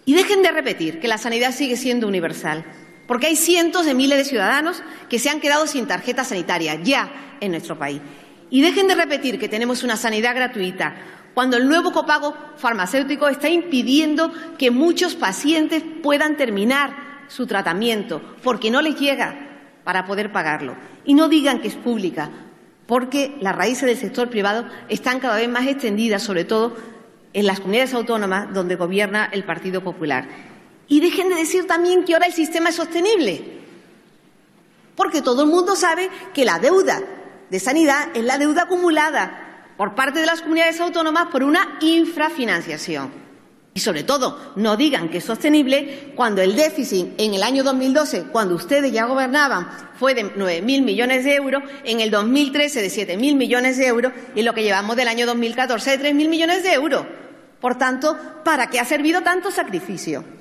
Y dejen de repetir que la sanidad sigue siendo universal, porque hay cientos de miles de ciudadanos que se han quedado sin tarjeta sanitaria ya en nuestro país. Y dejen de repetir que tenemos una sanidad gratuita, cuando el nuevo copago farmacéutico está impidiendo que muchos pacientes puedan terminar su tratamiento, porque no les llega para poder pagarlo. Y no digan que es pública, porque las raíces del sector privado están cada vez más extendidas, sobre todo en las comunidades autónomas donde gobierna el Partido Popular. Y dejen de decir también que ahora el sistema es sostenible, porque todo el mundo sabe que la deuda de sanidad es la deuda acumulada por parte de las comunidades autónomas por una infrafinanciación. Y, sobre todo, no digan que es sostenible cuando el déficit en el año 2012, cuando ustedes ya gobernaban, fue de 9.000 millones de euros, en el 2013 de 7.000 millones de euros y en lo que llevamos del año 2014 de 3.000 millones de euros. Por tanto, ¿para qué ha servido tanto sacrificio?